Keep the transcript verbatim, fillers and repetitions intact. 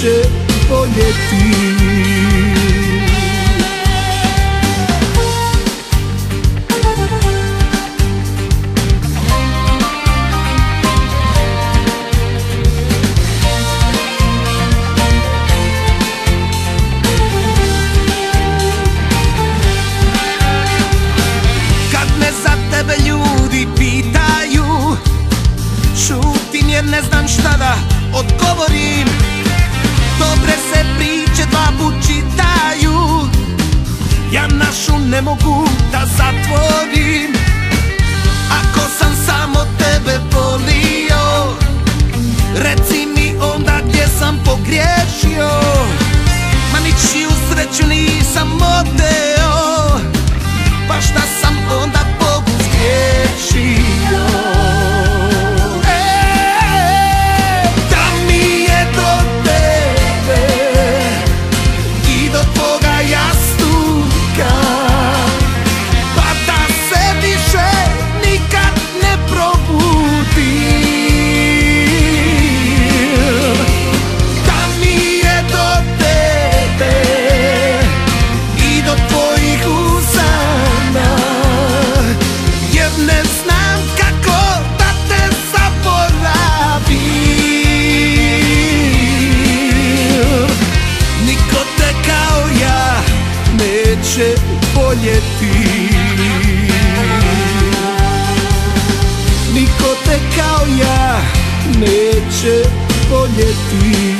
neće voljeti. Kad me za tebe ljudi pitaju, šutim jer ne znam šta da odgovorim. Dobre se priče dva put čitaju, ja našu ne mogu da zatvorim. Ako sam samo tebe volio, reci mi onda gdje sam pogriješio. Ma ničiju sreću nisam odneo, pa šta sam onda Bogu zgriješio. Neće voljeti, niko te kao ja neće voljeti.